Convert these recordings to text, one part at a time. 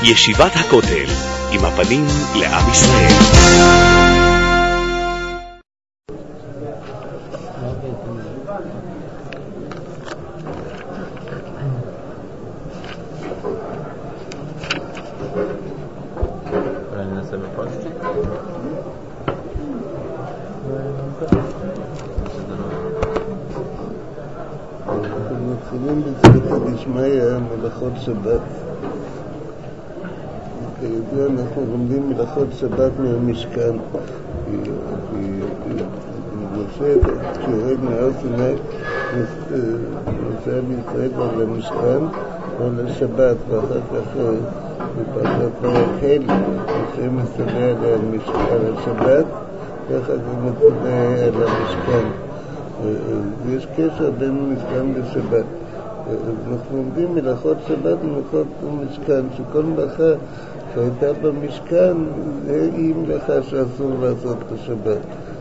ישיבת הכותל, עם הפנים לעם ישראל. אולי ננסה בפוסט? אנחנו מתחילים בסייעתא דשמיא מלאכות שבת. כידוע אנחנו לומדים מלאכות שבת מהמשכן. משה, כשיורד מהר סיני, נוסע בישראל על המשכן או לשבת, ואחר כך בפרשת ויקהל, משה מסתכל על השבת, ואחר כך מסתכל על המשכן. ויש קשר בין משכן לשבת. אנחנו לומדים מלאכות שבת ומלאכות משכן, שכל מלאכה שהייתה במשכן היא מלאכה שאסור לעשות בשבת.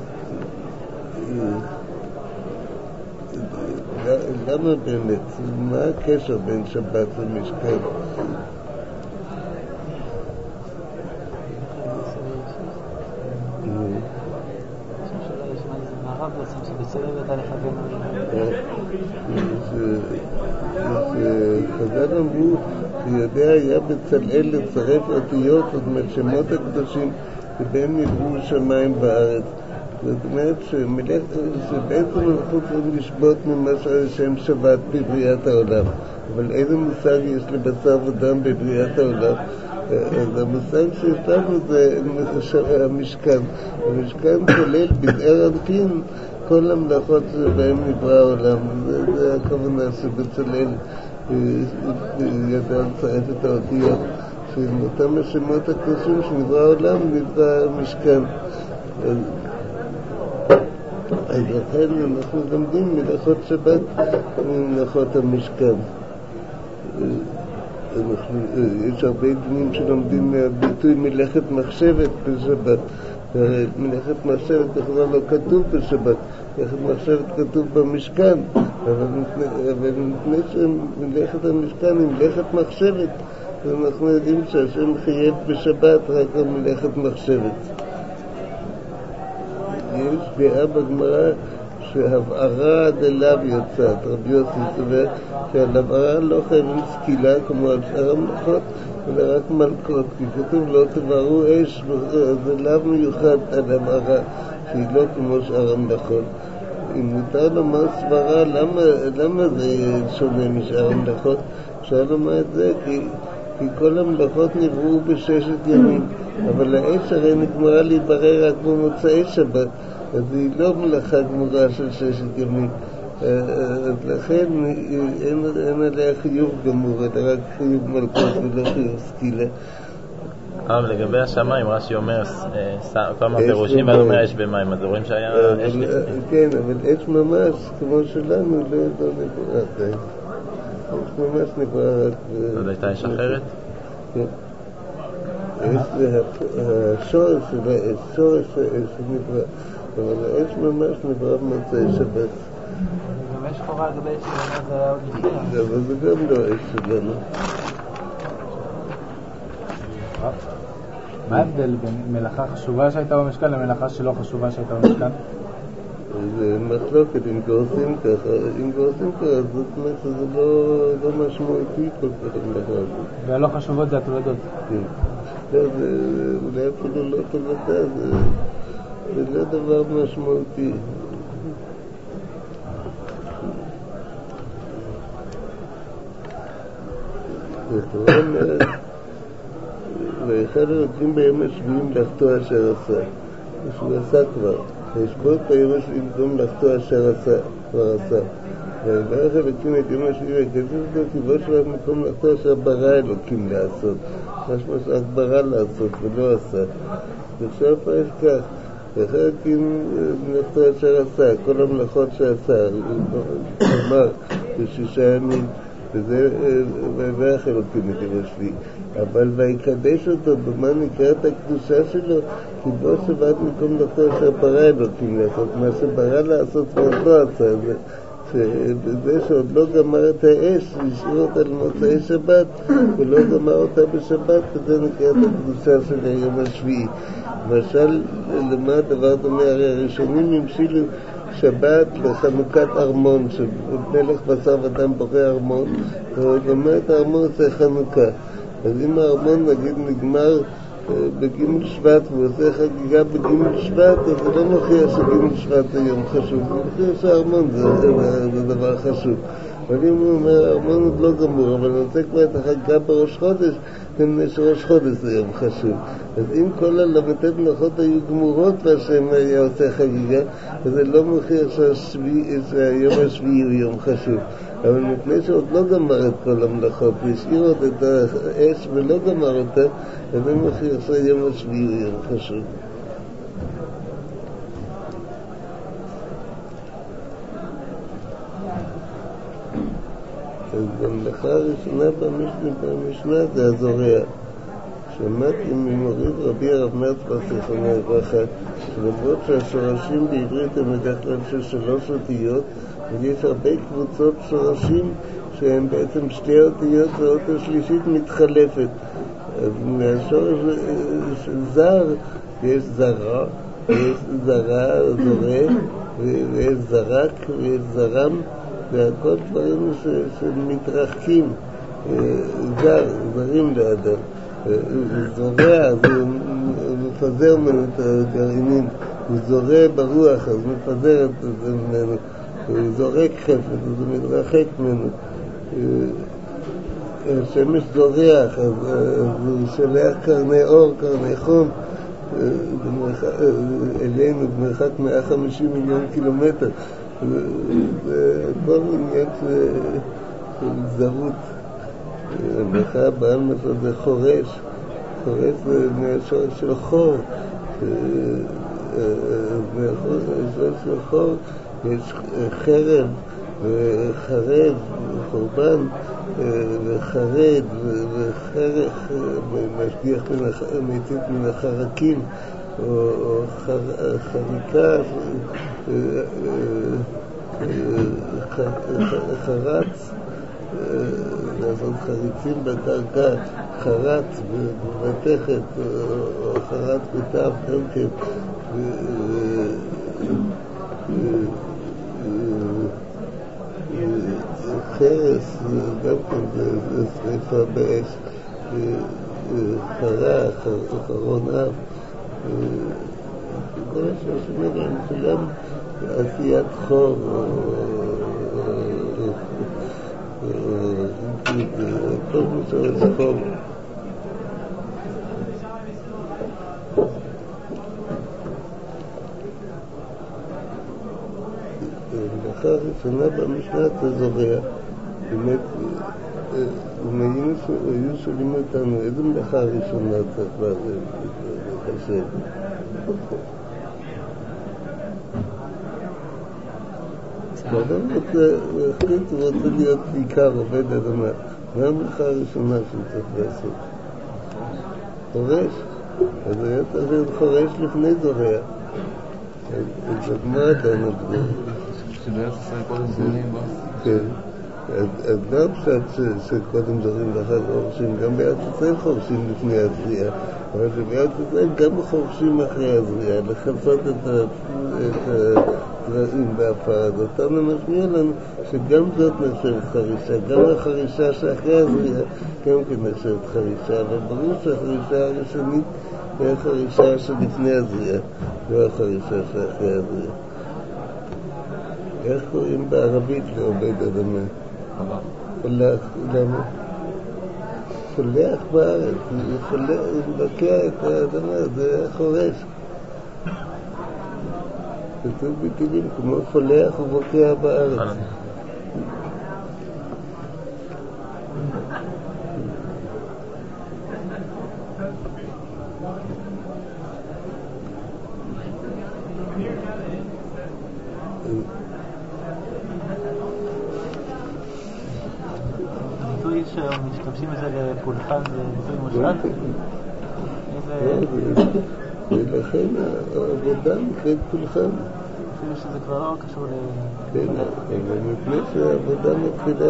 למה באמת? מה הקשר בין שבת ומשכן? חז"ל אמרו שיודע היה בצלאל לצרף אותיות את שמות הקדושים שבהם נבראו שמיים בארץ. זאת אומרת שבעצם אנחנו צריכים לשבות ממה שהשם שבת בבריאת העולם. אבל איזה מושג יש לבשר ודם בבריאת העולם? אז המושג שיש לנו זה המשכן. המשכן כולל בדאר אנפין כל המלאכות שבהם נברא העולם. זה הכוונה שבצלאל ידע לצרף את האותיות של אותם השמות הקדושים שנברא העולם, נברא המשכן. אז לכן אנחנו לומדים מלאכות שבת ומלאכות המשכן. יש הרבה דינים שלומדים מהביטוי מלאכת מחשבת בשבת. מלאכת מחשבת בכלל לא כתוב בשבת, מלאכת מחשבת כתוב במשכן, אבל מפני שמלאכת המשכן היא מלאכת מחשבת, אנחנו יודעים שהשם חייב בשבת רק על מלאכת מחשבת. יש דעה בגמרא שהבערה דלאו יוצאת. רבי יוסי סובר שעל הבערה לא חייבים סקילה כמו על שאר המלאכות, אלא רק מלכות, כי כתוב לא תבערו אש, זה לאו מיוחד על הבערה שהיא לא כמו שאר המלאכות. אם מותר לומר סברה, למה זה שונה משאר המלאכות? אפשר לומר את זה כי כל המלאכות נבראו בששת ימים, אבל האש הרי נגמרה להתברר רק במוצאי שבת, אז היא לא מלאכה גמורה של ששת ימים. אז לכן אין עליה חיוב גמור, אלא רק חיוב מלכות ולא חיוב סקילה. אבל לגבי השמיים, רש"י אומר, כמה פירושים, ואז אומר אש במים, אז רואים שהיה אש לפני. כן, אבל אש ממש, כמו שלנו, לא נברא עדיין. אש ממש נברא רק... עוד הייתה אש אחרת? כן. אש זה השורש של האש, שורש האש נברא. אבל האש ממש נברא במוצאי שבת. גם יש חובה לגבי אש שלנו, זה היה עוד לפני. אבל זה גם לא אש שלנו. מה ההבדל בין מלאכה חשובה שהייתה במשכן למלאכה שלא חשובה שהייתה במשכן? זה מחלוקת, אם גורסים ככה, זאת אומרת שזה לא משמעותי כל כך המלאכה הזאת. והלא חשובות זה התולדות. כן. זה אולי אפילו לא תולדה, זה לא דבר משמעותי. התורה אומרת, ואחד הרוצים ביום השביעי מלאכתו אשר עשה. שהוא עשה כבר. וישבות ביום השביעי במקום מלאכתו אשר כבר עשה. וברך אלוקים את יום השביעי ויקדש אותו כיבוש לו במקום מלאכתו אשר ברא אלוקים לעשות. משמע שרק ברא לעשות ולא עשה. ועכשיו פה יש כך, ואחר אלוקים מלאכתו אשר עשה, כל המלאכות שעשה, הוא אמר בשישה ימים, וזה ויברך אלוקים את יום השביעי. אבל ויקדש אותו, במה נקראת הקדושה שלו? כי בו שבת מקום מלאכתו אשר ברא אלוקים לעשות, מה שברא לעשות ועוד לא עשה. שבזה שעוד לא גמר את האש, השאיר אותה למוצאי שבת, ולא גמר אותה בשבת, וזה נקרא את הקדושה של היום השביעי. למשל, למה הדבר דומה? הרי הראשונים המשילו שבת לחנוכת ארמון, שמלך בשר ודם בורא ארמון, וגמר את הארמון עושה חנוכה. אז אם הארמון נגיד נגמר בגימל שבט והוא עושה חגיגה בגימל שבט, אז זה לא מוכיח שגימל שבט זה יום חשוב, זה מוכיח שהארמון זה דבר חשוב. אבל אם הוא אומר הארמון עוד לא גמור, אבל אני רוצה כבר את החגיגה בראש חודש, כנראה שראש חודש זה יום חשוב. אז אם כל הל"ט מלאכות היו גמורות והשם היה עושה חגיגה, אז זה לא מוכיח שהיום השביעי הוא יום חשוב. אבל מפני שעוד לא גמר את כל המלאכות והשאיר עוד את האש ולא גמר אותה, אז זה מוכיח שהיום השביעי הוא יום חשוב. אז במלאכה הראשונה במשנה זה הזורע. שמעתי ממורי רבי הרב מרצבך זיכרונו לברכה, שלמרות שהשורשים בעברית הם בדרך כלל של 3 אותיות, ויש הרבה קבוצות שורשים שהם בעצם 2 אותיות והאות השלישית מתחלפת. אז מהשורש של זר יש זרע, ויש זרע או זורע, ויש זרק ויש זרם, והכל דברים שמתרחקים, זרים לאדם. זורע, אז הוא מפזר ממנו את הגרעינים, הוא זורע ברוח, אז מפזר את זה ממנו, הוא זורק חפץ, אז הוא מתרחק ממנו. השמש זורח, אז הוא שולח קרני אור, קרני חום, אלינו במרחק 150 מיליון קילומטר. זה כל עניין של זרות. המלאכה הבאה זה חורש. חורש זה מהשורש של חור. מהשורש של חור יש חרב וחרב וחורבן וחרד וחרך, משגיח מצית מן החרקים, או חריקה, חרץ, לעשות חריצים בדרגה, חרץ במתכת, או חרץ בתו, גם כן. חרס, גם כן, זה שריפה באש, חרה, חרון אב, כל השורשים האלה הם כולם עשיית חור, כל משורש חור. המלאכה הראשונה במשנה זה זורע. באמת, היו שואלים אותנו, איזה מלאכה הראשונה צריך לחשב? כשאדם החליט, הוא רוצה להיות בעיקר עובד אדמה. מה המלאכה הראשונה שהוא צריך לעשות? חורש. אז היה צריך להיות חורש לפני זורע. אז מה עדיין עבדו? שבארץ ישראל קודם זורעים בו? כן. אז גם שקודם זורעים ואחר חורשים, גם בארץ ישראל חורשים לפני הזריעה, אבל שבארץ ישראל גם חורשים אחרי הזריעה, לחפות את הזרעים באפר. אז אותנו משמיע לנו שגם זאת נחשבת חרישה, גם החרישה שאחרי הזריעה גם כן נחשבת חרישה, אבל ברור שהחרישה הראשונית היא החרישה שלפני הזריעה, לא החרישה שאחרי הזריעה. איך קוראים בערבית לעובד אדמה? פולח. למה? פולח בארץ, הוא מבקע את האדמה, זה חורש. כתוב בתהילים, כמו פולח ובוקע בארץ. משתמשים בזה לפולחן וביטוי מושעת? ולכן העבודה נקראת פולחן. אפילו שזה כבר לא קשור כן, אבל מפני שהעבודה מתחילה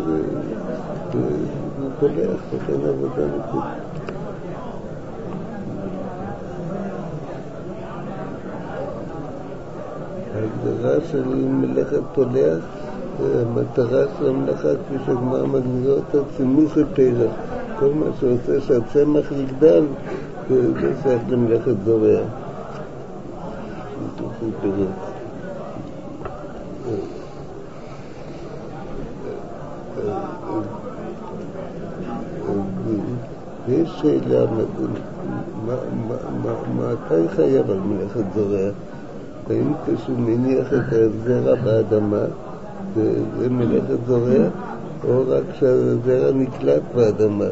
בקולח, וכן עבודה מתחילה. ההגדרה של מלאכת קולח, המטרה של המלאכה, כפי שהגמרא מגדירה אותה, צימוך הפרח. כל מה שעושה שהצמח יגדל, זה שייך למלאכת זורע. צימוך הפרח. ויש שאלה, מתי חייב על מלאכת זורע? האם כשהוא מניח את הזרע באדמה, זה מלאכת זורע, או רק כשהזרע נקלט באדמה?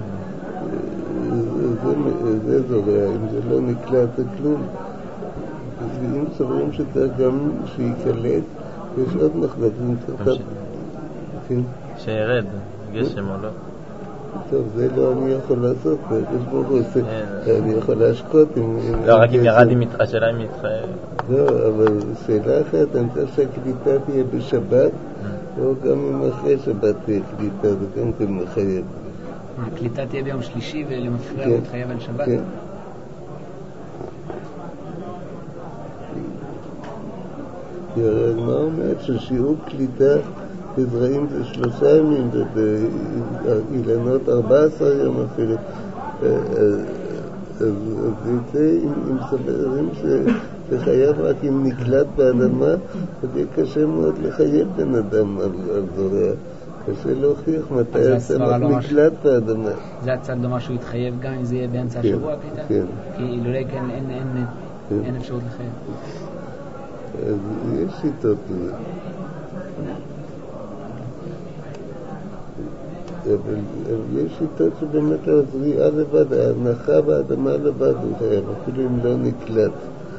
זה זורע, אם זה לא נקלט זה כלום. אם סוברים שצריך גם שיקלט, יש עוד מחלקים. שירד, גשם או לא? טוב, זה לא אני יכול לעשות, אני יכול להשקות לא, רק אם ירד השאלה אם יתחייב. לא, אבל שאלה אחרת, אני רוצה שהקליטה תהיה בשבת, או גם אם אחרי שבת תהיה קליטה, זה גם כן מחייב. הקליטה תהיה ביום שלישי ולמפריע הוא מתחייב על שבת? כן. כי הרי הגמרא אומרת ששיעור קליטה בזרעים זה 3 ימים, ובאילנות 14 יום אפילו. אז זה אם סברים שחייב רק אם נקלט באדמה, אז יהיה קשה מאוד לחייב בן אדם על זורע. קשה להוכיח מתי הצמח נקלט באדמה. זה הצד דומה שהוא יתחייב גם אם זה יהיה באמצע השבוע הקליטה? כן. כי אילולי כן אין אפשרות לחייב. אז יש שיטות לזה. אבל יש שיטות שבאמת הזריעה לבד, ההנחה באדמה לבד הוא חייב, אפילו אם לא נקלט.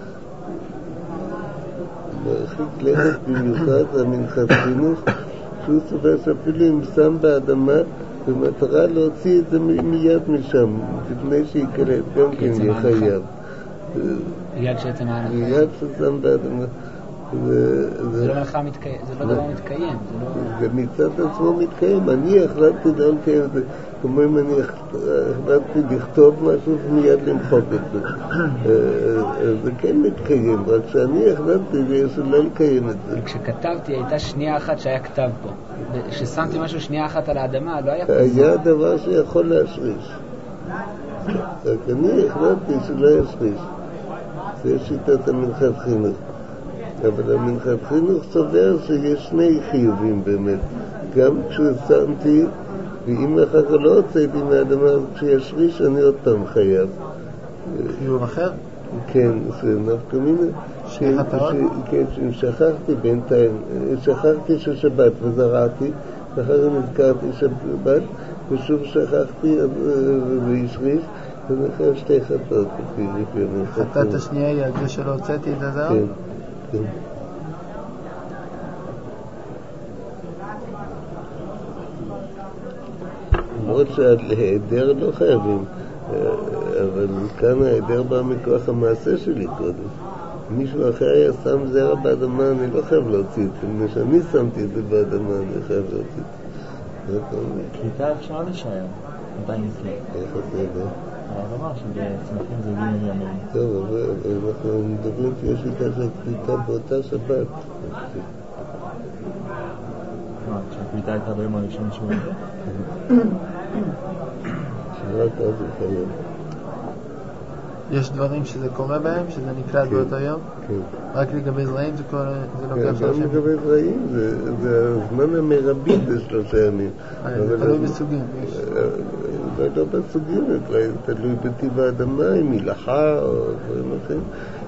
מרחיק לכת במיוחד זה מנחת חינוך, שהוא סובר שאפילו אם שם באדמה, במטרה להוציא את זה מיד משם, לפני שיקלט, גם כן יהיה חייב. מיד שעצם ההנחה. מיד ששם באדמה. זה לא מלאכה מתקיים, זה לא דבר מתקיים. זה מצד עצמו מתקיים. אני החלטתי לא לקיים את זה, כמו אם אני החלטתי לכתוב משהו ומיד למחוק את זה. זה כן מתקיים, רק שאני החלטתי לא לקיים את זה. כשכתבתי הייתה שנייה אחת שהיה כתב פה. כששמתי משהו שנייה אחת על האדמה לא היה פה. היה דבר שיכול להשריש. רק אני החלטתי שלא ישריש. זה שיטת המנחת חינוך. אבל המנחת חינוך סובר שיש 2 חיובים באמת. גם כששמתי, ואם אחר כך לא הוצאתי מהאדמה, כשישריש אני עוד פעם חייב. חיוב אחר? כן, זה נפקא מינה. כן, שכחתי בינתיים, שכחתי ששבת וזרעתי, ואחר כך נזכרתי שבת, ושוב שכחתי וישריש, ואני חייב 2 חטאות. חטאת השנייה היא על זה שלא הוצאתי את הזרע? כן. למרות שעל היעדר לא חייבים, אבל כאן היעדר בא מכוח המעשה שלי קודם. מישהו אחר היה שם זרע באדמה, אני לא חייב להוציא את זה. כשאני שמתי את זה באדמה, אני חייב להוציא את זה. קליטה אפשר להישאר, עדיין נצליח. איך אתה יודע? הרב אמר שבצמחים זה גילים ימים. טוב, אבל אנחנו מדברים שיש איתה של קליטה באותה שבת. כשהקליטה הייתה ביום הראשון שהוא... שרק אז הוא חייב. יש דברים שזה קורה בהם, שזה נקלט באותו יום? כן. רק לגבי זרעים זה לוקח 3 ימים? גם לגבי זרעים, זה הזמן המרבי ב3 ימים. זה תלוי בסוגים. לא בסוגים, זה תלוי בטיב האדמה, אם היא לחה או דברים אחרים.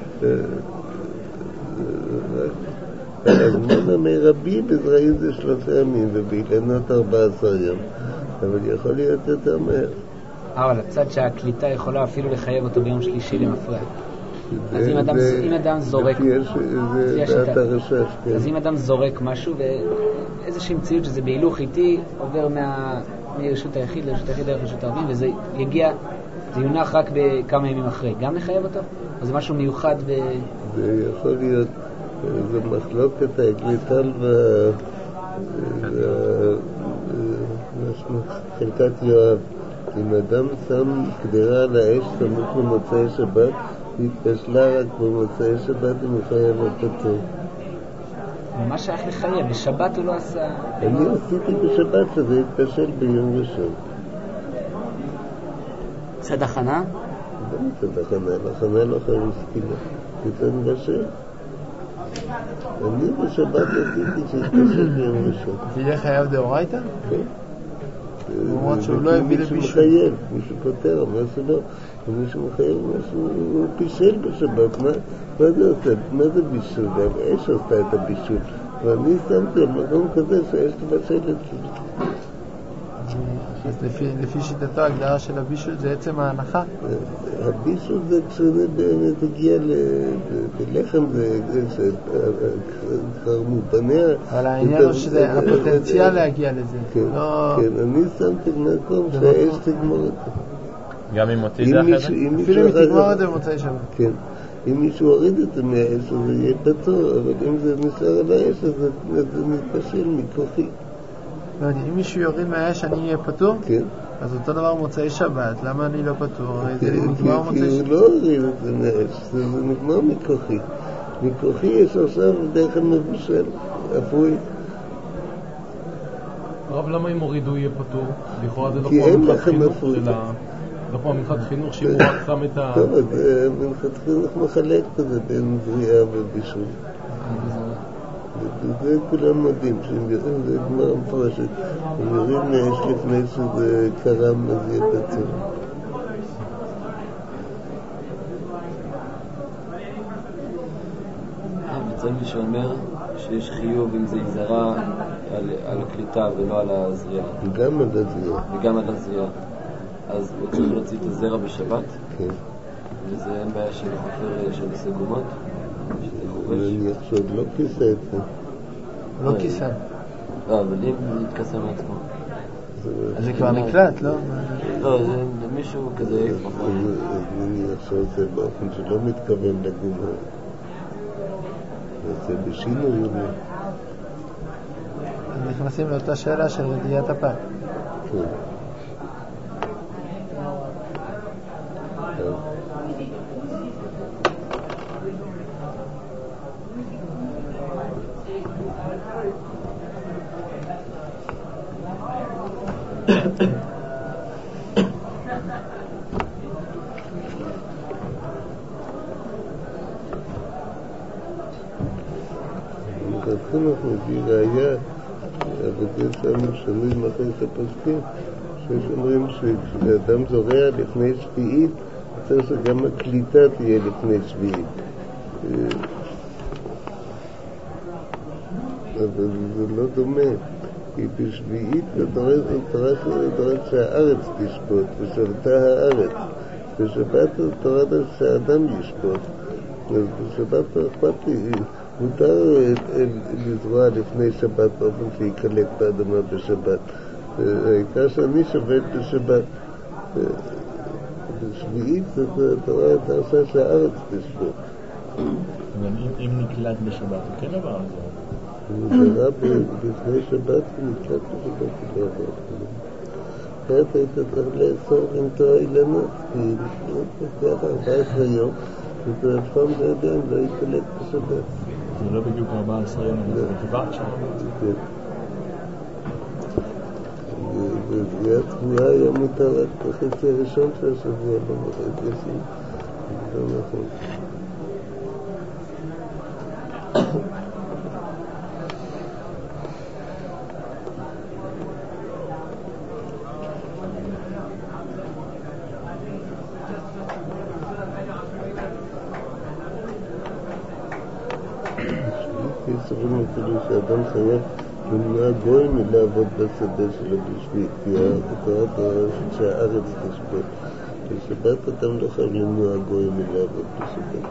הזמן המרבי בזרעים זה 3 ימים, ובאילנות 14 יום. אבל יכול להיות יותר מהר. אבל הצד שהקליטה יכולה אפילו לחייב אותו ביום שלישי למפרע. אז אם אדם זורק, אז אם אדם זורק משהו ואיזושהי מציאות שזה בהילוך איטי עובר מרשות היחיד לרשות היחיד דרך רשות הרבים, וזה יגיע, זה יונח רק בכמה ימים אחרי, גם לחייב אותו? אז זה משהו מיוחד זה יכול להיות זה מחלוקת האגליטל חלקת יואב. אם אדם שם קדירה על האש סמוך למוצאי שבת, היא התפשלה רק במוצאי שבת ומחייב הפטור. מה שייך לחייב? בשבת הוא לא עשה... אני עשיתי בשבת שזה התפשל ביום ראשון. צד הכנה? לא צד הכנה, הכנה לא חייב סקילה. זה מבשל. אני בשבת עשיתי שהתפשל ביום ראשון. ויהיה חייב דאורייתא? כן. למרות שהוא לא הביא לבישול. מישהו מחייב, מישהו פותר, מה שלא. ומישהו מחייב, הוא פישל בשבת. מה זה עושה? מה זה בישול? האש עושה את הבישול. ואני שמתי על מקום כזה שהאש תבשל את זה. אז לפי שיטתו ההגדרה של הבישול זה עצם ההנחה? הבישול זה כשזה באמת הגיע ללחם, זה חרמו פניה. אבל העניין הוא שזה הפוטנציאל להגיע לזה. כן, אני שמתי במקום שהאש תגמור את זה. גם אם מוציא זה אחרת? אפילו אם תגמור את זה במוצאי שבת. כן. אם מישהו הוריד את זה מהאש, אז זה יהיה פטור, אבל אם זה נשאר על האש, אז זה מתפשל מכוחי. אם מישהו יוריד מהאש, אני אהיה פטור? כן. אז אותו דבר מוצאי שבת, למה אני לא פטור? זה נגמר מוצאי שבת. כי הוא לא הוריד את זה מהאש, זה נגמר מכוחי. מכוחי יש עכשיו דרך המבושל, אפוי. רב, למה אם הורידו יהיה פטור? לכאורה זה לא כי פה אין מנחת לכם חינוך אפוי. לא פה מנחת חינוך שהוא רק שם את ה... טוב, אז מנחת חינוך מחלק כזה בין בריאה ובישול. זה כולם מודים, זה גמרא מפורשת. הם יורים מהאש לפני שזה קרם, אז יהיה פטור. מצד מי שאומר שיש חיוב אם זה יזרה על הקליטה ולא על הזריעה. גם על הזריעה. וגם על הזריעה. אז הוא צריך להוציא את הזרע בשבת? כן. וזה אין בעיה של חופר של סגומות? אני עכשיו לא כיסה את זה. לא כיסה. לא, אבל אם נתכסה מעצמו. אז זה כבר נקלט, לא? לא, זה מישהו כזה... אני עכשיו עושה באופן שלא מתכוון לגומר. זה בשינוי יומי. אז נכנסים לאותה שאלה של רדיעת הפת. כן. החינוך מביא ראייה, אבל זה שם שנוי מאחורי הפוסקים, שיש אומרים שכשאדם זורע לפני שביעית, צריך שגם הקליטה תהיה לפני שביעית. אבל זה לא דומה, כי בשביעית התורה שהארץ תשפוט, ושבתה הארץ. בשבת התורה שהאדם ישפוט. אז בשבת אכפת לי, מותר לזרוע לפני שבת באופן שיקלט את האדמה בשבת. העיקר שאני שבת בשבת. בשביעית התורה עושה שהארץ תשפוט. אם נקלט בשבת, הוא כן עבר על זה. הוא זרע לפני שבת ונקלט בשבת ולא עבר. אחרת היית צריך לאסור למצוא אילנות, כי לפני 14 יום, וזה אף פעם לא יודע אם לא יקלט בשבת. זה לא בדיוק 14 יום, אבל זה כבר שם. כן. וזריעה תבואה היה מותר רק בחצי הראשון של השבוע, לא בחצי השני. זה לא נכון. סוברים אפילו שאדם חייב למנוע גוי מלעבוד בשדה שלו בשביל, כי התורה דורשת שהארץ תשפוט. בשבת אדם לא חייב למנוע גוי מלעבוד בשדה.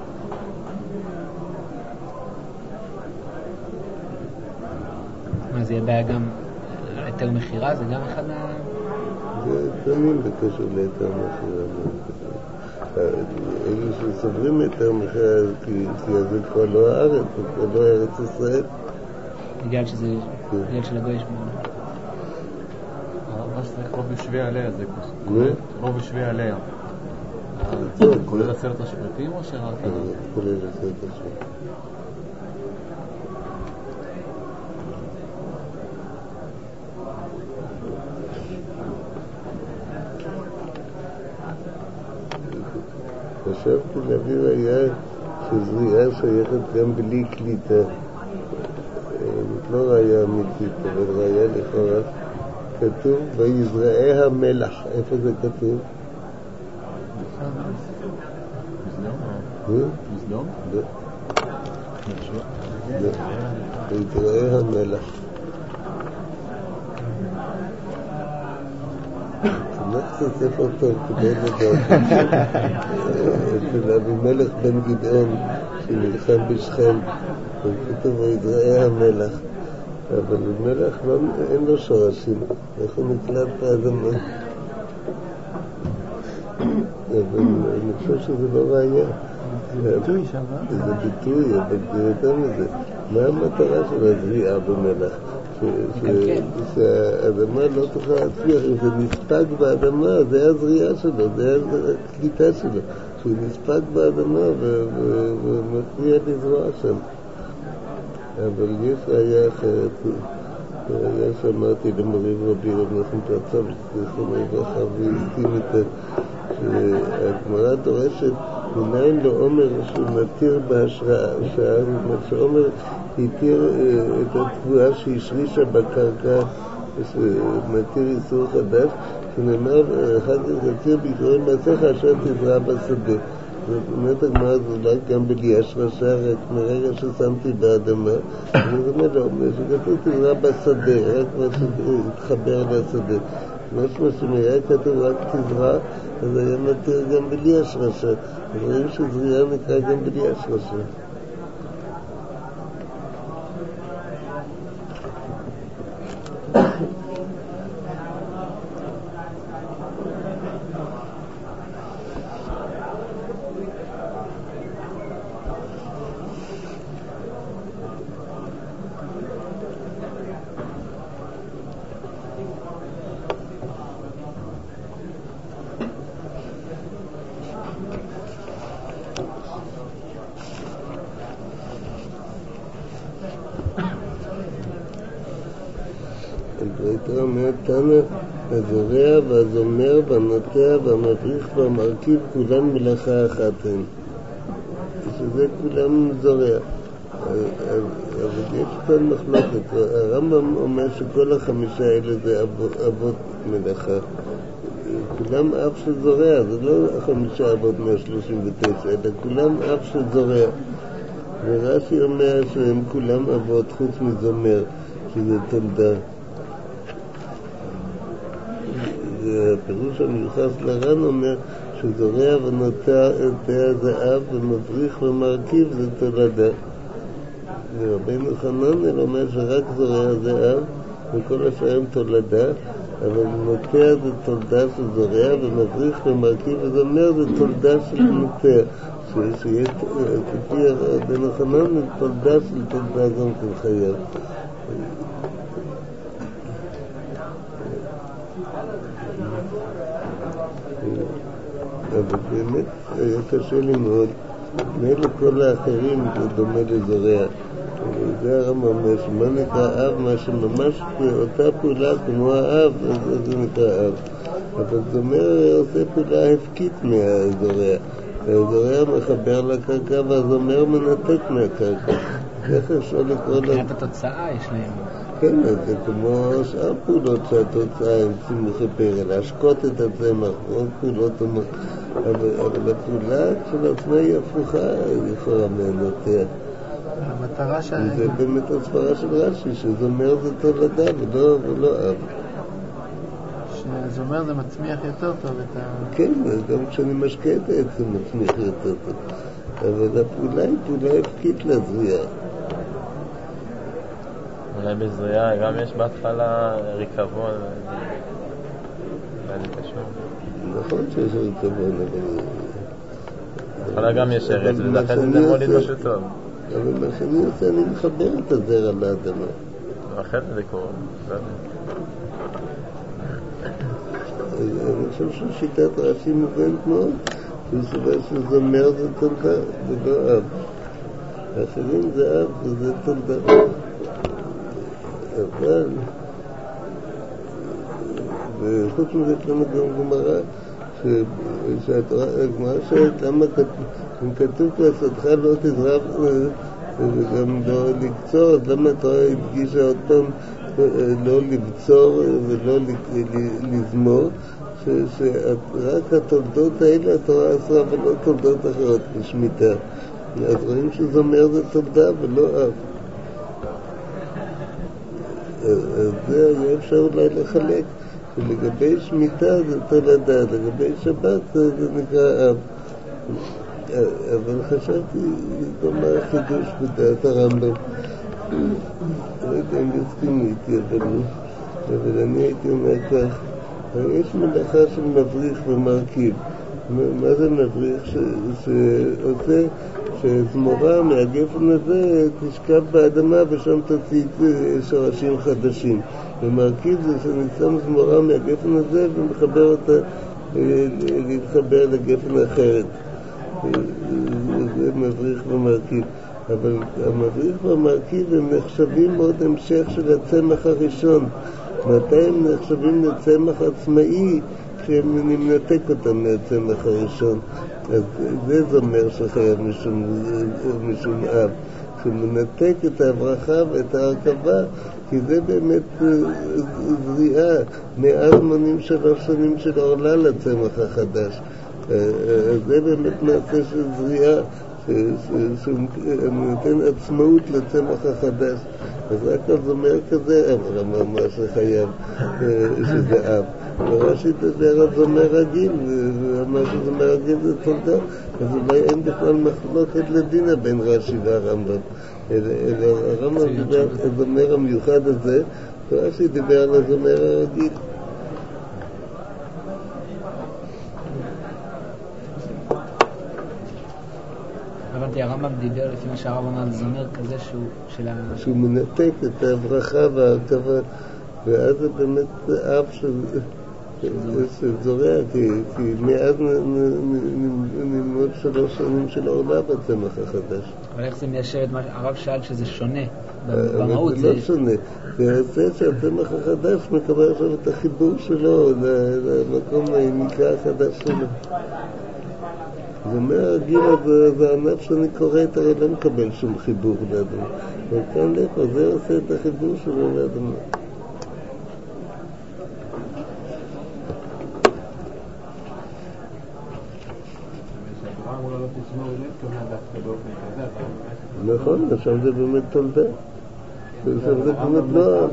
מה זה יהיה בעיה גם היתר מחירה? זה גם אחד מה... שונים בקשר להיתר מכירה. אלו שסוברים היתר מכירה, כי זה כבר לא הארץ, זה כבר לא ארץ ישראל. בגלל שזה, בגלל של הגוי שמונה. מה שצריך רוב יושבי עליה, זה רוב יושבי עליה. כולל 10 השבטים או שרק? כולל 10 השבטים. חשבתי להביא ראיה שזריעה שייכת גם בלי קליטה. לא ראיה אמיתית, אבל ראיה לכאורה. כתוב ויזרעה המלח. איפה זה כתוב? מזדום? לא. ויזרעה המלח. תנקת ספר טוב כדי לדעת. של אבימלך בן גדעון שנלחם בשכם, וכתוב ויזרעה המלח. אבל מלח אין לו שורשים, איך הוא נקלט באדמה. אבל אני חושב שזה לא ראיה. זה ביטוי שם, זה ביטוי, אבל זה יותר מזה. מה המטרה של הזריעה במלח? שהאדמה לא תוכל להצליח, אם זה נספק באדמה, זה הזריעה שלו, זה הקליטה שלו. שהוא נספק באדמה ומפריע לזרוע שם. אבל יש ראיה אחרת, ראיה שאמרתי למורי רבי רב נחום פרצב, זכרונו לברכה, והסכים את זה, שהגמרא דורשת מניין לא אומר שהוא מתיר בהשראה, שעומר התיר את התבואה שהשרישה בקרקע, שמתיר איסור חדש, שנאמר אחר כך יציר בקרוי מעשיך אשר תזרע בשדה. זאת אומרת הגמרא הזו אולי גם בלי השרשה, רק מרגע ששמתי באדמה, זאת אומרת לא, שכתוב תזרע בשדה, רק מה שהתחבר לשדה. משמע שאם היה כתוב רק תזרע, אז היה מתיר גם בלי השרשה. רואים שזריעה נקרא גם בלי השרשה. הייתה אומרת תנא, הזורע והזומר והנוטע והמבריך והמרכיב כולם מלאכה אחת הם. שזה כולם זורע. אבל יש כאן מחלוקת. הרמב"ם אומר שכל 5 האלה זה אבות מלאכה. כולם אף של זורע, זה לא 5 אבות 139, אלא כולם אף של זורע. ורש"י אומר שהם כולם אבות חוץ מזומר, שזה תולדה. הפירוש המיוחס לר"ן אומר שזורע ונוטע זה אב ומבריך ומרכיב זה תולדה. ורבינו חננאל אומר שרק זורע זה אב וכל השאר הם תולדה, אבל נוטע זה תולדה של זורע ומבריך ומרכיב וזומר זה תולדה של נוטע. שיש כפי רבינו חננאל תולדה של תולדה גם כן חייב. אבל באמת היה קשה לי מאוד. מאלה כל האחרים זה דומה לזורע. זה הרמב"ם, מה נקרא אב? מה שממש אותה פעולה כמו האב, אז זה נקרא אב. אבל זומר עושה פעולה הפקית מהזורע. הזורע מחבר לקרקע והזומר מנתק מהקרקע. איך אפשר לקרוא לה? מבחינת התוצאה יש להם. כן, זה כמו שאר פעולות שהתוצאה הם צריכים לכפר, להשקות את הצמח, עוד פעולות, אבל הפעולה של עצמה היא הפוכה, לכאורה מהנוטע. המטרה זה באמת הסברה של רש"י, שזומר זה תולדה ולא אב. שזומר זה מצמיח יותר טוב את ה... כן, גם כשאני משקה את העץ זה מצמיח יותר טוב. אבל הפעולה היא פעולה הפקית לזריעה. אולי בזריעה גם יש בהתחלה ריקבון, נכון שיש ריקבון, אבל גם יש ארץ, ולכן זה מוליד משהו טוב. אבל מה שאני עושה, אני מחבר את הזרע לאדמה. אחרי זה קורה, אני חושב ששיטת רש"י מובנת מאוד, שהוא סובר שזמר זה תולדה, זה לא אב. האחרים זה אב, וזה תולדה. אבל, וחוץ מזה יש לנו גם גמרא, שהגמרא שואלת למה כתוב לעשותך לא תזרע וגם לא לקצור, אז למה התורה הדגישה עוד פעם לא לבצור ולא לזמור, שרק התולדות האלה התורה אסרה ולא תולדות אחרות בשמיטה. אז רואים שזמר זה תולדה ולא אב. אז זה היה אפשר אולי לחלק, שלגבי שמיטה זה תולדה, לגבי שבת זה נקרא אב. אבל חשבתי גם מה החידוש בדעת הרמב"ם. לא יודע אם יסכימו איתי, אבל אני הייתי אומר כך, יש מלאכה של מבריך ומרכיב. מה זה מבריך? שעושה שזמורה מהגפן הזה תשכב באדמה ושם תוציא שורשים חדשים. ומרכיב זה שאני שם זמורה מהגפן הזה ומחבר אותה להתחבר לגפן אחרת. זה מבריך ומרכיב. אבל המבריך והמרכיב הם נחשבים מאוד המשך של הצמח הראשון. מתי הם נחשבים לצמח עצמאי? כשהם נמנתק אותם מהצמח הראשון. אז זה אומר שחייב משום אב. שמנתק את הברכה ואת ההרכבה, כי זה באמת זריעה. מאז מונים 3 שנים של עורלה לצמח החדש. זה באמת מעשה של זריעה, שנותן עצמאות לצמח החדש. אז רק הזומר כזה אמר מה שחייב שזה אב. ורש"י דבר על זומר רגיל, ואמר שזומר רגיל זה תולדה. אז אולי אין בכלל מחלוקת לדינה בין רש"י והרמב"ם. אלא הרמב"ם דיבר על הזומר המיוחד הזה, ורש"י דיבר על הזומר הרגיל. הבנתי, הרמב"ם דיבר לפי מה שהרב אמר על זמר כזה שהוא מנתק את הברכה וההרכבה, ואז זה באמת אב שזורע, כי מאז נלמוד 3 שנים של עורלה בצמח החדש. אבל איך זה מיישב את מה הרב שאל שזה שונה במהות? זה לא שונה, זה יוצא שהצמח החדש מקבל עכשיו את החיבור שלו למקום הנקרא החדש שלו. זומר הרגיל זה ענף שאני קוראת, הרי לא מקבל שום חיבור לאדמה. וכאן לפה, זה עושה את החיבור שלו לאדמה. נכון, עכשיו זה באמת תולדה. עכשיו זה באמת לא...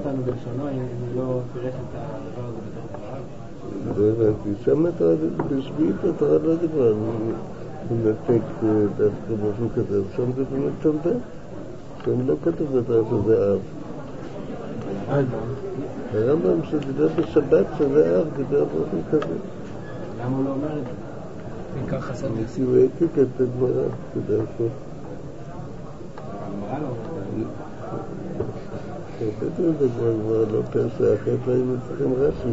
זה הבנתי, שם התורה בשביעית התורה לא דיברה לנתק דווקא באופן כזה, שם זה באמת תולדה, שם לא כתוב בתורה שזה אב. הרמב"ם שדיבר בשבת שזה אב, דיבר באופן כזה. למה הוא לא אומר את זה? בעיקר חסר כי הוא העתיק את הגמרא, תדע פה. הגמרא לא אומר את זה. הגמרא לא פרסה, אחרת לא היינו צריכים רש"י.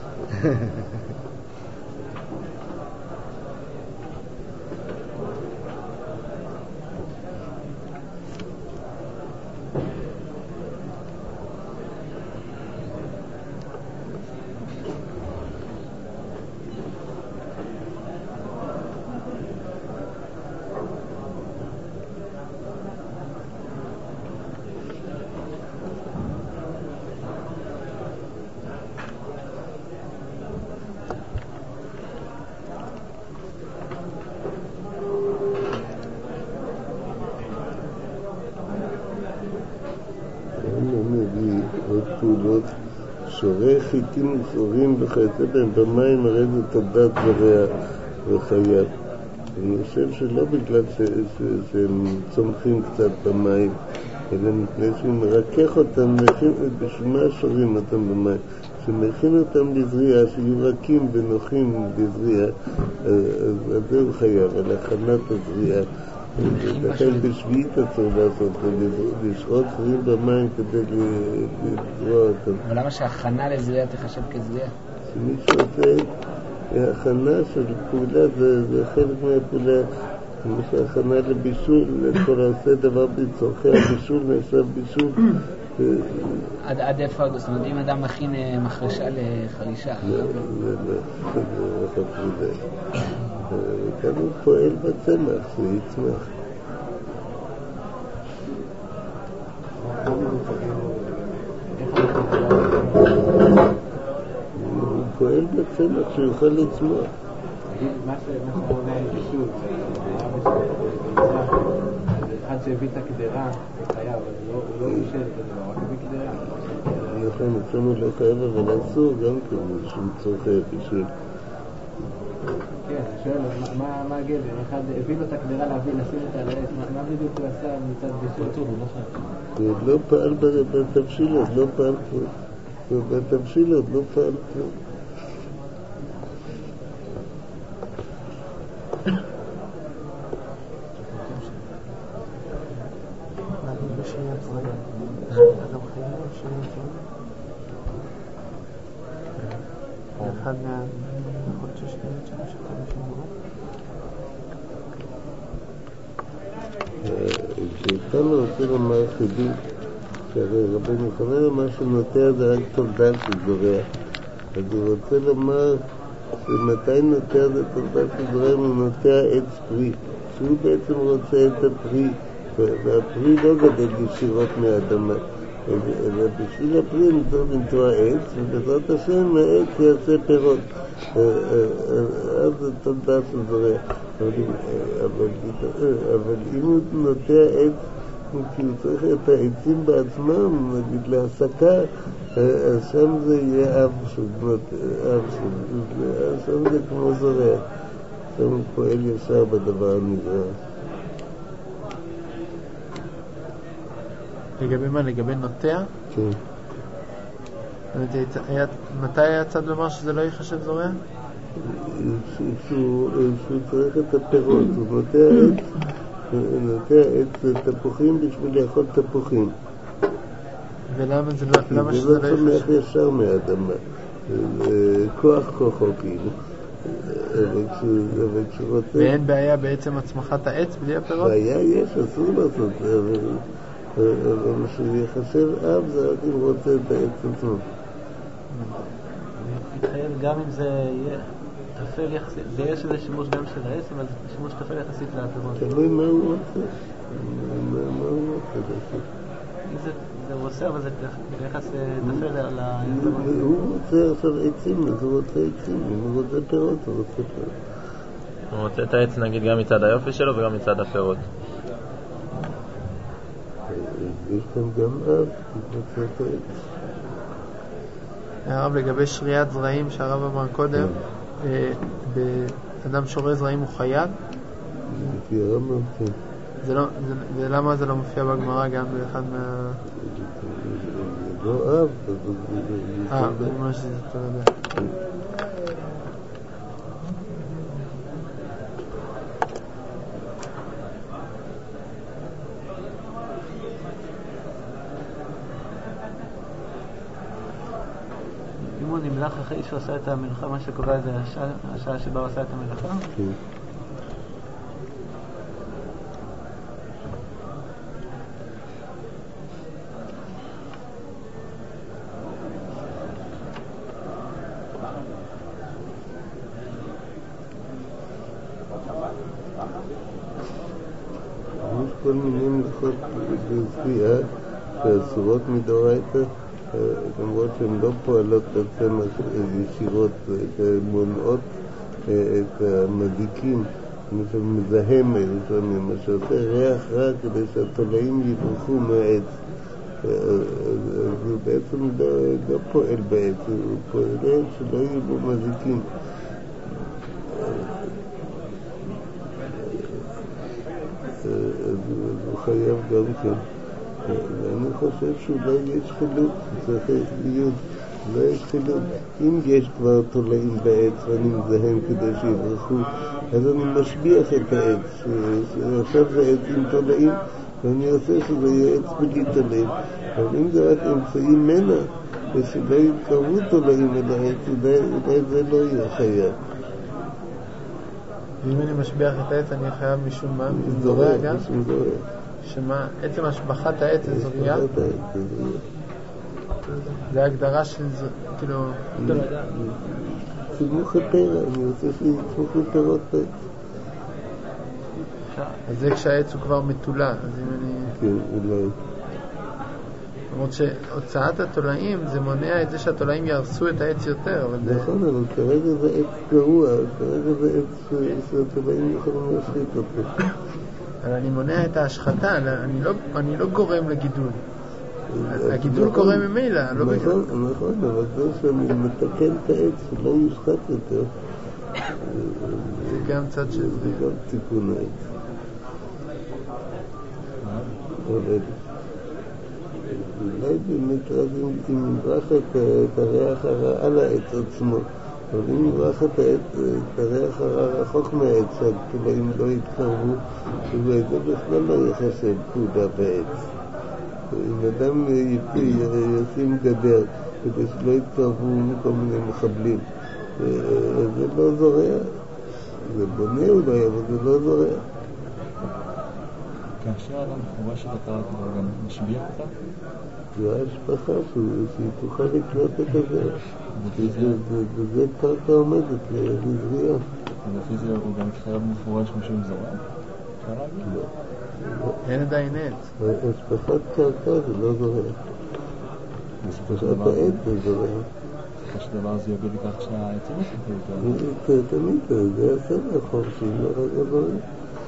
שורי חיטים וסורים וכיוצא בהם במים, הרי זה תולדת זרע וחייב. אני חושב שלא בגלל שהם צומחים קצת במים, אלא מפני שהוא מרכך אותם, בשביל מה שורים אותם במים? שמכין אותם לזריעה, שיהיו רכים ונוחים לזריעה, אז זה הוא חייב, על הכנת הזריעה. לכן בשביעית אסור לעשות, לשרות זרים במים כדי לזרוע אותם. אבל למה שההכנה לזריעה תחשב כזריעה? שמי שעושה הכנה של פעולה זה חלק מהפעולה, כמו שהכנה לבישול, לכל העושה דבר בצורכי הבישול נחשב בישול. עד איפה, זאת אומרת, אם אדם מכין מחרשה לחרישה? לא, וכאן הוא פועל בצמח, זה יצמח. הוא פועל בצמח שיוכל לצמח. מה שאומר בישול, אחד שהביא את הקדרה, הוא חייב, הוא לא בישל את הדבר, רק הביא קדרה. נכון, אצלנו לא חייב, אבל אסור גם כן, שהוא צורכי בישול. כן, אני שואל, מה הגבר? אחד הביא לו את הקדרה להביא, לשים אותה על העץ, מה בדיוק הוא עשה מצד בישול? הוא לא פעל בתבשילות, לא פעל בתבשילות, לא פעל כלום. אחד מהחוד ששניות שם שאתה משמעות כשאתה לא רוצה לומר חידוש שהרי רבנו חבר מה שנוטע זה רק תולדה של זורע אז הוא רוצה לומר שמתי נוטע זה תולדה של זורע הוא נוטע עץ פרי שהוא בעצם רוצה את הפרי והפרי לא גדל ישירות מהאדמה אלא בשביל הפרי נצטרך לנטוע עץ ובעזרת השם העץ יעשה פירות אז זה תולדה של זורע אבל אם הוא נוטע עץ כי הוא צריך את העצים בעצמם נגיד להסקה אז שם זה יהיה אב שם זה כמו זורע שם הוא פועל ישר בדבר הנזרע לגבי מה? לגבי נוטע? כן. מתי היה צד לומר שזה לא יחשב זורע? שהוא צריך את הפירות, הוא נוטע את תפוחים בשביל לאכול תפוחים. ולמה שזה לא יחשב? זה לא צומח ישר מהאדמה, כוח כוחו כאילו. ואין בעיה בעצם הצמחת העץ בלי הפירות? בעיה יש, אסור לעשות זה, אבל שיחשב אב זה רק אם רוצה את העץ עצמו. מתחייב גם אם זה יהיה תפל יחסית, זה יש איזה שימוש גם של העץ, אבל זה שימוש תפל יחסית לפירות. תלוי מה הוא רוצה. מה הוא רוצה לעשות? זה הוא עושה, אבל זה ביחס תפל על היזמות. הוא רוצה עכשיו עצים, אז הוא רוצה עצים. אם הוא רוצה פירות, הוא רוצה פירות. הוא רוצה את העץ נגיד גם מצד היופי שלו וגם מצד הפירות. יש כאן גם אב, רוצה את העץ. הרב, לגבי שריעת זרעים שהרב אמר קודם, אדם שורה זרעים הוא חייב? לפי הרמב"ם, כן. ולמה זה לא מופיע בגמרא גם באחד מה... זה לא אב. זה מה שזה תודה. אם הוא נמלח אחרי שהוא עשה את המלאכה, מה שקובע זה השעה שבה הוא עשה את המלאכה? כן. יש כל מיני מלאכות בזריעה שאסורות מדאורייתא למרות שהן לא פועלות בעצם ישירות, מונעות את המדיקים, למשל מזהם לפעמים, מה שעושה ריח רע כדי שהתולעים יברחו מהעץ. הוא בעצם לא פועל בעץ, הוא פועל שלא יהיו בו מזיקים. אז הוא חייב גם כן. ואני חושב שאולי יש חילוק, צריך להיות לא התחילו, אם יש כבר תולעים בעץ ואני מזהם כדי שיברחו, אז אני משביח את העץ, עכשיו זה עץ עם תולעים, ואני עושה שזה יהיה עץ בלי תולעים. אבל אם זה רק אמצעי מנע, ושלא יתקרבו תולעים אל העץ, אולי זה לא יהיה חייב. ואם אני משביח את העץ, אני חייב משום מה? זורע גם? משום זורע. שמה, עצם השבחת העץ זה זורע? זה ההגדרה של זה, כאילו... צמוח הפרע, אני רוצה שיצמחו פירות בעץ. אז זה כשהעץ הוא כבר מתולה, אז אם אני... כן, אולי. למרות שהוצאת התולעים זה מונע את זה שהתולעים ירסו את העץ יותר, אבל זה... נכון, אבל כרגע זה עץ גרוע, כרגע זה עץ שהתולעים יכולים להשחית אותו. אבל אני מונע את ההשחתה, אני לא גורם לגידול. הגידול קורה ממילא, לא בגלל. נכון, אבל זה שאני מתקן את העץ שלא יושחת יותר. זה גם צד של זה. זה גם תיקון העץ. אולי באמת רק אם נברח את הריח הרע על העץ עצמו, אבל אם נברח את הריח הרע רחוק מהעץ, שהתולעים לא יתקרבו, זה בכלל לא יחשב פקודה בעץ. אם אדם ישים גדר כדי שלא יתקרבו מכל מיני מחבלים, זה לא זורע. זה בונה אולי, אבל זה לא זורע. כאשר אדם חורש את הקרקע, הוא גם משביח אותה? זה ההשפחה שהיא תוכל לקלוט את הזרע. וזה קרקע עומדת לזריעה. ולפי זה הוא גם חייב מפורש משום זורע? אפשר להגיד? לא. אין עדיין עץ. השפחת קרקע זה לא זורע. השפחת העץ זה זורע. כשדבר זה יוביל לכך שהעצים יפתחו יותר. תמיד, זה הסדר חורשים, לא רק הזורע.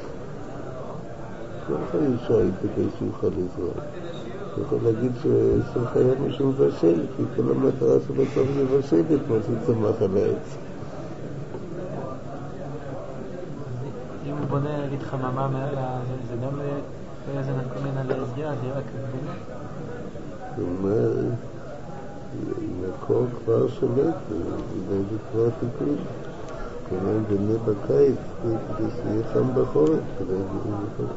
לא יכול לשאול כדי שיוכל לזרוע. הוא יכול להגיד שחייב משהו מבשל, כי כל המטרה שלו צריך לבשל את מה שצמח על העץ. אם הוא בונה, נגיד חממה מעל זה גם איזה נתקומן על הסגירה, זה רק בונה? זאת אומרת, מקור כבר שולט, זה כבר תיקון. כלומר, בונה בקיץ, כדי שיהיה חם בחורף, כדי שיהיה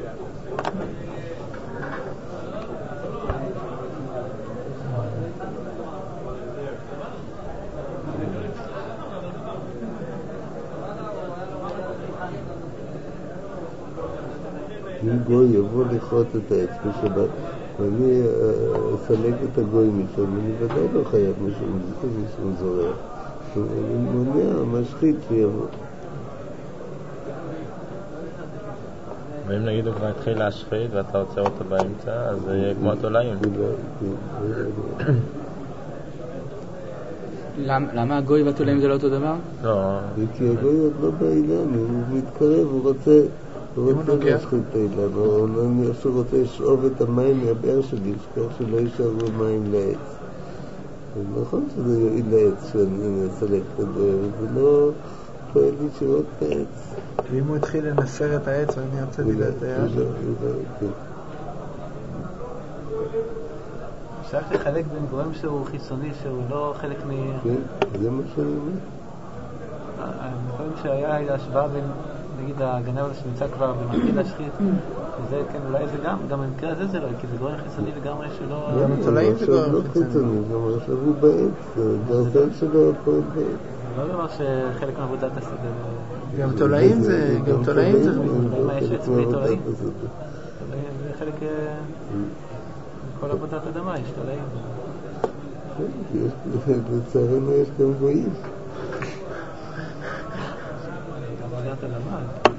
אם גוי יבוא לכרות את העץ בשבת ואני אסלק את הגוי משם, אני ודאי לא חייב משום זורע. אני מונע, משחית שיבוא. ואם נגיד הוא כבר התחיל להשחית ואתה עוצר אותו באמצע, אז זה יהיה כמו התולעים. למה הגוי והתולעים זה לא אותו דבר? לא. כי הגוי עוד לא באילן, הוא מתקרב, הוא רוצה להשחית את האילן, או הוא רוצה לשאוב את המים מהבאר שלי, כך שלא יישארו מים לעץ. נכון שזה יועיל לעץ שאני אסלק את זה, זה לא פועל ישירות בעץ. ואם הוא התחיל לנסר את העץ ואני יוצאתי את היד? אפשר לחלק בין גורם שהוא חיצוני, שהוא לא חלק מ... כן, זה מה שאני אומר. אני חושב שהיה השוואה בין, נגיד, הגנב הזה שנמצא כבר ומתחיל להשחית, וזה, כן, אולי זה גם במקרה הזה זה לא, כי זה גורם חיצוני לגמרי שלא... גם התולעים זה גורם חיצוני. גם עכשיו הוא בעץ, גרזן שלו פועל בעץ. זה לא דבר שחלק מעבודת השדה... גם תולעים זה... מה יש עץ בלי תולעים? זה חלק... כל עבודת אדמה יש תולעים. לצערנו יש גם גויים. עבודת אדמה.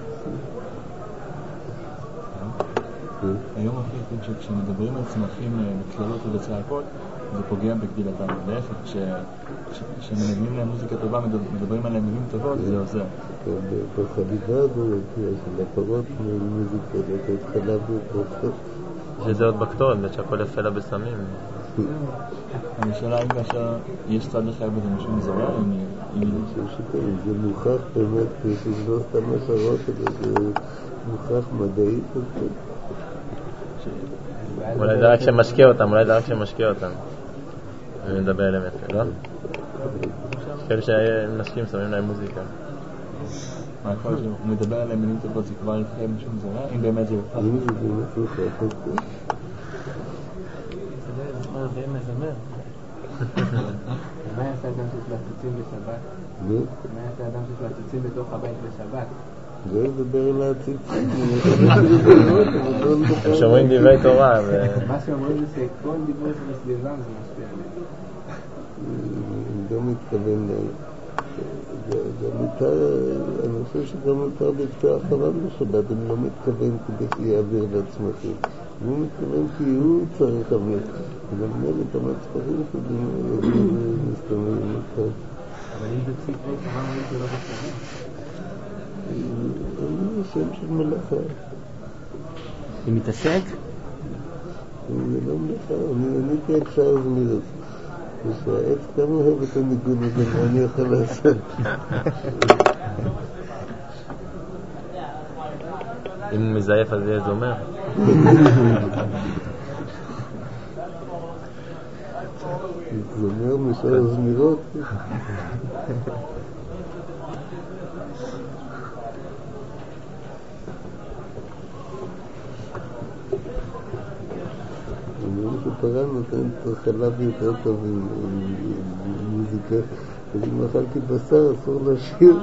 היום מחליטים שכשמדברים על צמחים בכללות ובצעקות זה פוגע בגדילתם. להפך, כשמנגנים להם מוזיקה טובה, מדברים עליהם מילים טובות, זה עוזר. בחליבה הזאת, של הפרות מוזיקה, לתת חלב ופרופסות. שזה עוד בקטורת, שהכל יפה לה בסמים. השאלה אם כאשר יש צד לחייב בזה משום זורע, זה מוכח באמת, שזה לא סתם השערות, זה מוכח מדעית. אולי זה רק שמשקיע אותם, ומדבר אליהם יפה, לא? כאלה שנשים שמים להם מוזיקה. מה יכול להיות? הוא מדבר עליהם מילים טובות, זה כבר יתחיל משום זרה? אם באמת זה יוכל. אם זה באמת יוכל. ואם מזמר. מה יעשה אדם שיש לה ציצים בשבת? מה יעשה אדם שיש לה ציצים בתוך הבית בשבת? זה לדבר על הציצים. הם שומעים דברי תורה. מה שאומרים זה שכל דיבור שמסביבם זה משפיע עליהם. אני לא מתכוון, אני חושב שגם מותר לקטוע חלב בשבת, אני לא מתכוון כדי שיהיה אוויר לעצמכם. אני מתכוון כי הוא צריך אוויר. וגם נגד המצפרים כדי מסתמרים אותם. אבל אם זה ציפי, כמה אומרים שלא בסדר? אני שם של מלאכה. היא מתעסק? זה לא מלאכה, אני עניתי את שער זמירות. ושהעץ כמה אוהב את הניגון הזה, מה אני יכול לעשות? אם הוא מזייף אז יהיה זומר. זומר משער זמירות. שפרה נותנת חלב יותר טוב עם מוזיקה, אז אם אכלתי בשר אסור לשיר.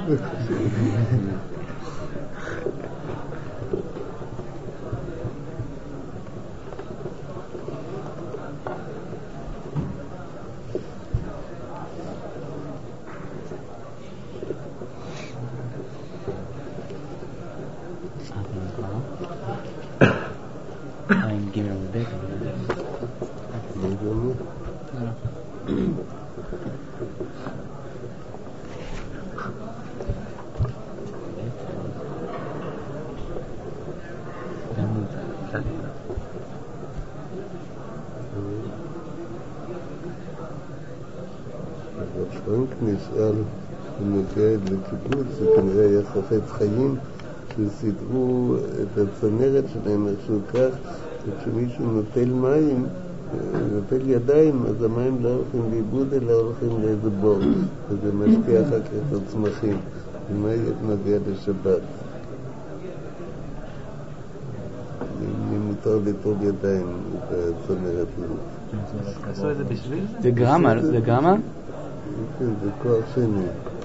פרנק נשאל בנוגע לקיבוץ, זה כנראה היה חפץ חיים שסידרו את הצנרת שלהם איכשהו כך שכשמישהו נוטל מים, נוטל ידיים, אז המים לא הולכים לאיבוד אלא הולכים לאיזה בור וזה משפיע אחר כך את הצמחים. ומה נוגע לשבת? אם מותר לטול ידיים את הצנרת הזאת. עשו את זה בשביל זה? זה גרמה? זה גרמה? זה כוח שני.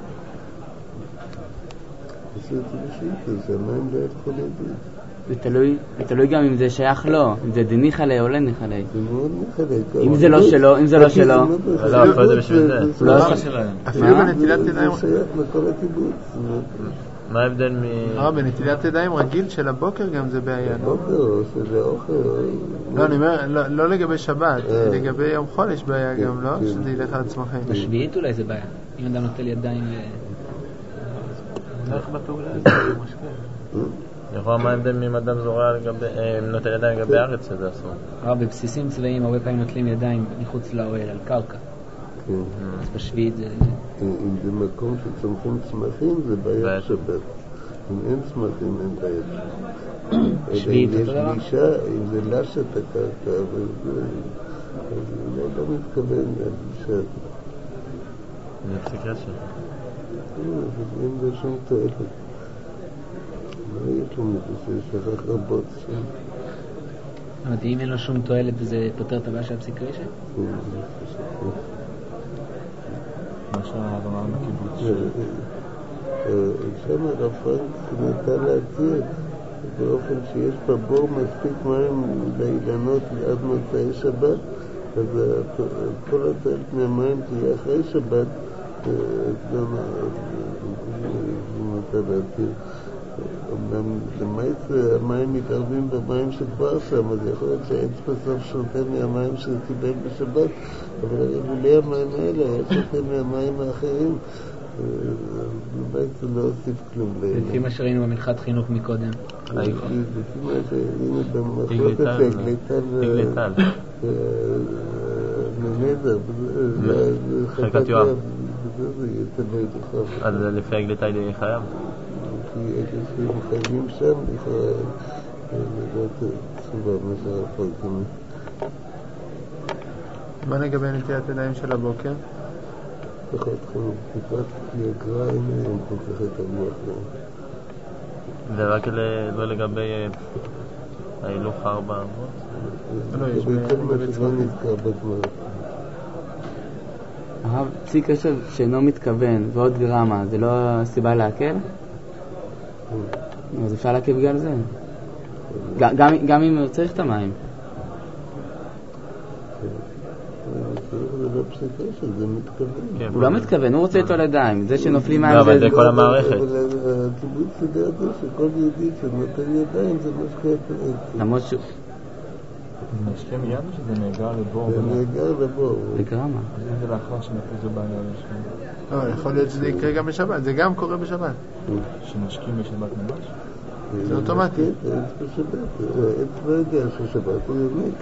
עשו את זה בשביל זה, שהמים לא ילכו לאיבוד. זה תלוי גם אם זה שייך לו, אם זה דניחה לי או לא ניחה לי. זה מאוד ניחה לי. אם זה לא שלו, אם זה לא שלו. לא, פה זה בשביל זה. אפילו בנטילת ידיים... זה שייך לכל הקיבוץ. מה ההבדל בנטילת ידיים רגיל של הבוקר גם זה בעיה, לא? בוקר או שזה אוכל. לא, אני אומר, לא לגבי שבת, לגבי יום חול יש בעיה גם, לא? שזה ילך על עצמכם. בשביעית אולי זה בעיה. אם אדם נוטל ידיים איך בפעולה הזה, זה משקל. יכול מה ההבדל אם אדם זורע נוטל ידיים לגבי הארץ שזה אסור? בבסיסים צבאיים הרבה פעמים נוטלים ידיים מחוץ לאוהל, על קרקע. אז בשביעית זה... אם זה מקום שצומחים צמחים זה בעיה שבת. אם אין צמחים אין בעיה. שביעית אם יש גישה, אם זה לשת הקרקע, אני לא מתכוון לגישה. אני אפסיק רשת. אין זה שום תועלת. מה יש לו מזה ששכח רבות שם? אבל אם אין לו שום תועלת זה פותר את הבעיה של הפסיק רשת? מה שהרמה בקיבוץ שם הרב פרנק נתן להציע באופן שיש בבור מספיק מים לאילנות עד מוצאי שבת, אז כל התועלת מהמים תהיה אחרי שבת. גם נתן להציע אמנם למעט המים מתערבים במים שכבר שם, אז יכול להיות שהעץ בסוף שותה מהמים שקיבל בשבת, אבל רגולי המים האלה היה שותה מהמים האחרים, בעצם לא הוסיף כלום. לפי מה שראינו במנחת חינוך מקודם. לפי מה שראינו במחלוקת לגליטל מנזר, חלקת יואב. זה יהיה תלוי לך. אז לפי הגליטל יהיה חייב? כי אלה שמחייבים שם לכאורה לדעת תשובה מה שהרפורקים. מה לגבי נטילת ידיים של הבוקר? ככה התחלנו טיפת יגריים, הם כל כך את המוח להם. זה רק לא לגבי ההילוך 4 אמות? לא, יש בעיקר מה שלא נזכר בזמן. הרב, צי קשר שאינו מתכוון ועוד גרמה, זה לא סיבה להקל? אז אפשר להקל בגלל זה? גם אם הוא צריך את המים. זה לא פסיקה שזה מתכוון. הוא לא מתכוון, הוא רוצה איתו על ידיים. זה שנופלים מים לא, אבל זה כל המערכת. אבל הקיבוץ יודע זה שכל יהודי שנותן ידיים זה משקה. למרות שהוא... זה משקה מיד או שזה נאגר לבור? זה נאגר לבור. לגרמה. אז אם זה לאחר שנפזו בעיה לשם. לא, יכול להיות שזה יקרה גם בשבת, זה גם קורה בשבת. שמשקים בשבת ממש? זה אוטומטי. כן, עץ בשבת. עץ לא יודע ששבת הוא יוניק.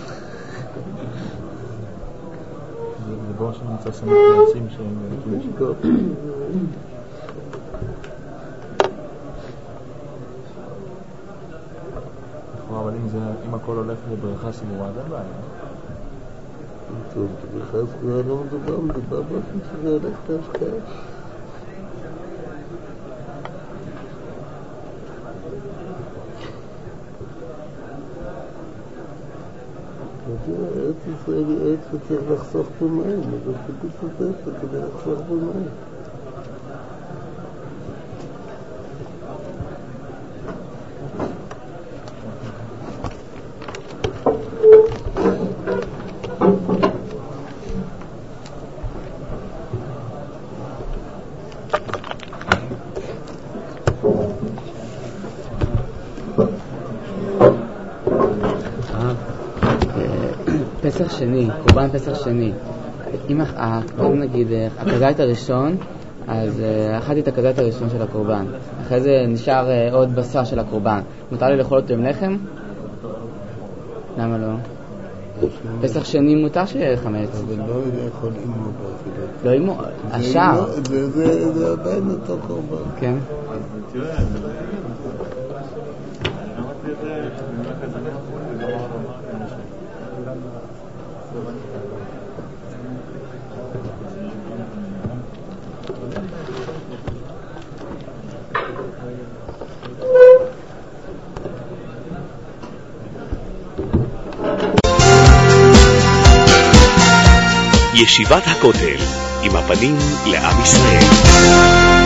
זה בור שנמצא סמך לעצים שהם... אבל אם הכל הולך לבריכה סגורה, זה בעיה. טוב, בריכה סגורה לא מדובר באופן שזה הולך את ההשקעה. ארץ ישראל היא ארץ שצריך לחסוך במים, אבל קיבוץ את זה כדי לחסוך במים. פסח שני, קורבן פסח שני. אם נגיד הכזית הראשון, אז אכלתי את הכזית הראשון של הקורבן. אחרי זה נשאר עוד בשר של הקורבן. מותר לי לאכול אותו עם לחם? למה לא? פסח שני מותר שיהיה חמץ. אבל לא יכול אימו באפילה. לא אימו, השאר. זה עדיין אותו קורבן. כן. תראה, ישיבת הכותל, עם הפנים לעם ישראל.